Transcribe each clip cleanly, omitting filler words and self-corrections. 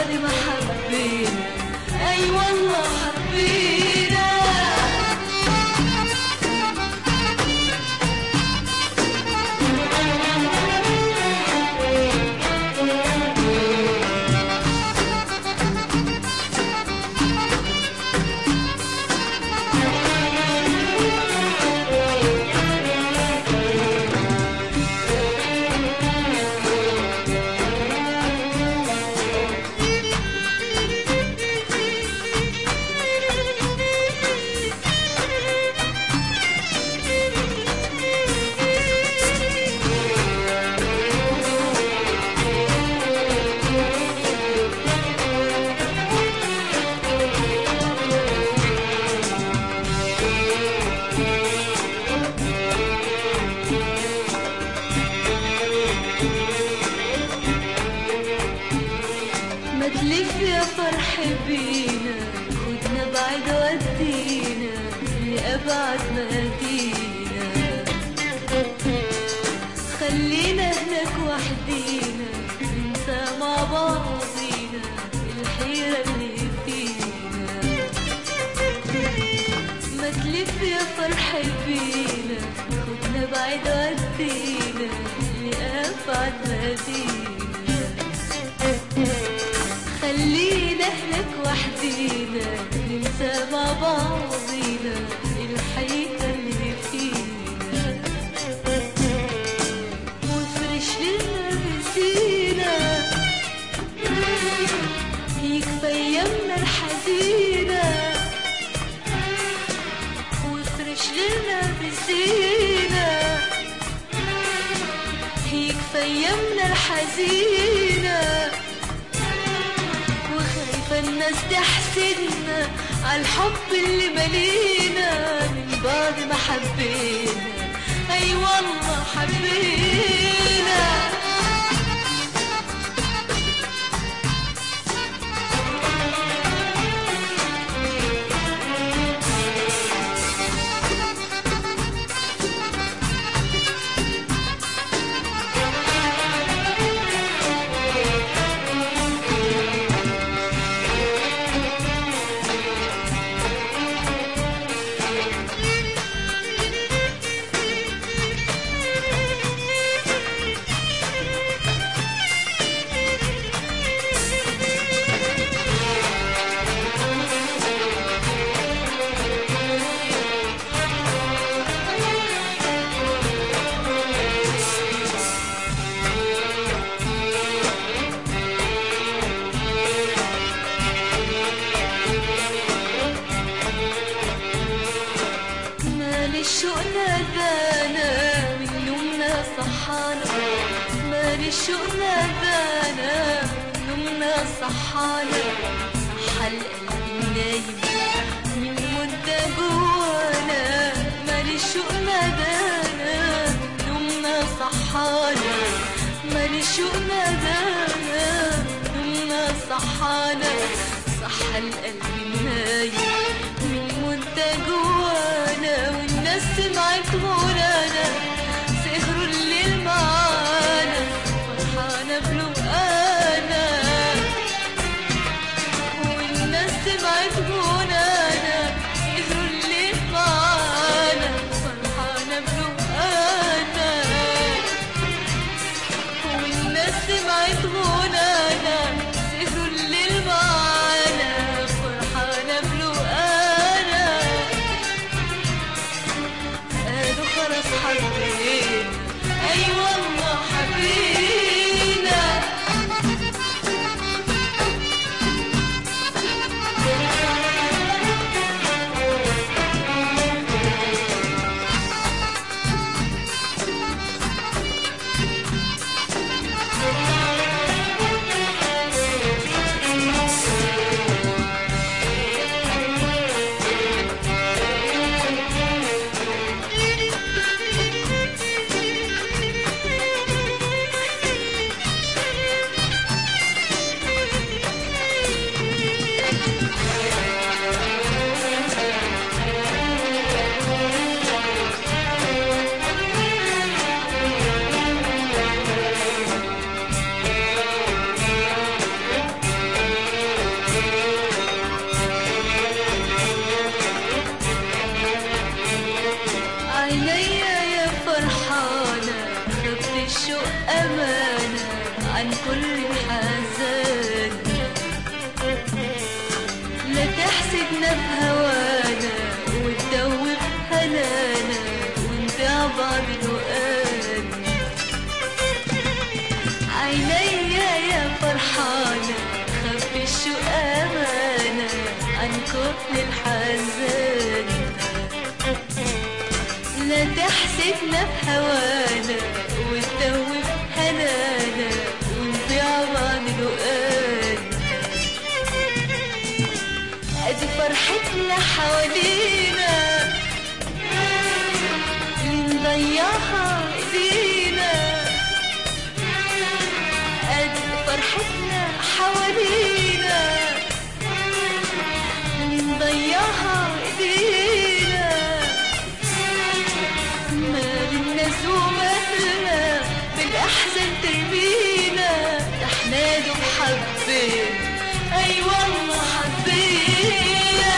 بعد ما حبينا، أي والله حبينا. ما تلف يا فرح بينا، خدنا بعد ودينا لأبعد مدينة. خلينا هناك وحدينا ننسى مع بعضينا الحيرة اللي فينا. ما تلف يا فرح بينا، خدنا بعد ودينا لأبعد مدينة. خلينا هناك وحدينا ننسى مع بعضينا الحقيقة اللي فينا. وافرش لنا بسينا يكفي ايامنا الحزينة. وافرش لنا بسينا يكفي ايامنا الحزينة. فالناس تحسدنا عالحب اللي ملينا من بعد ما حبينا، أي والله حبينا. الشوق نادانا من نومنا صحانا، مال الشوق نادانا من نومنا صحانا. صحى القلب النايم من مدة جوانا، مال الشوق نادانا من نومنا صحانا. مال الشوق نادانا من نومنا صحانا. صحى القلب النايم من مدة جوانا، والناس سمعت غنانا سهروا الليل معانا فرحانة بلقانا. والناس سمعت غنانا سهروا الليل معانا فرحانة بلقانا. والناس سمعت غنانا سهروا الليل معانا فرحانة بلقانا. الشوق أمانة عن كل الحزان. لا تحسدنا في هوانا وتدوب هنانا ونضيع بعد لقانا. ادي فرحتنا حوالينا اللي نضيعها ايدينا. ادي فرحتنا حوالينا اللي نضيعها ايدينا. مال الناس ومالنا بالاحزان ترمينا. ده احنا دوب حبينا، اي والله حبينا.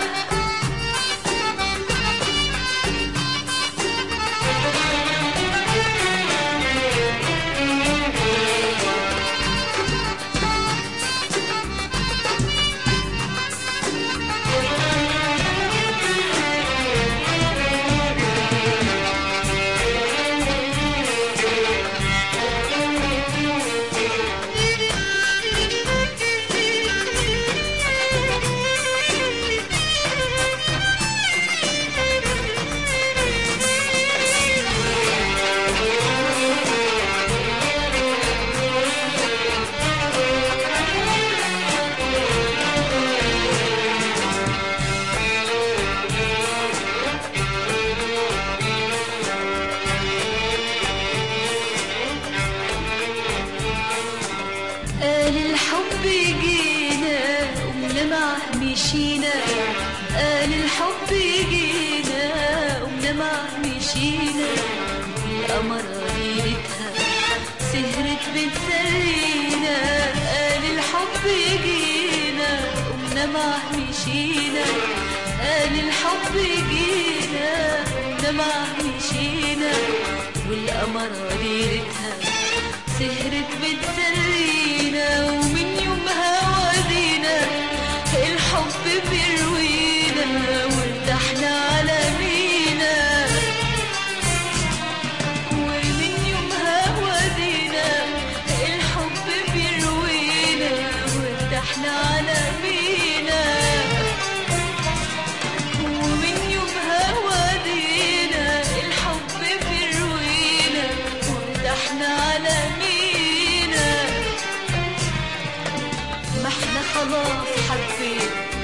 قال الحب يجينا قمنا معاه مشينا. قال الحب يجينا قمنا معاه مشينا. القمرة ليلتها سهرت بتسلينا. قال الحب يجينا قمنا معاه مشينا. قال الحب يجينا قمنا معاه مشينا. والقمرة ليلتها سهرت بتسلينا. ومن يومها ودينا الحب بيروينا وارتحنا على مينا. ومن يومها ودينا الحب بيروينا وارتحنا على مينا. ومن يومها ودينا الحب بيروينا وارتحنا على مينا. ما احنا خلاص حبينا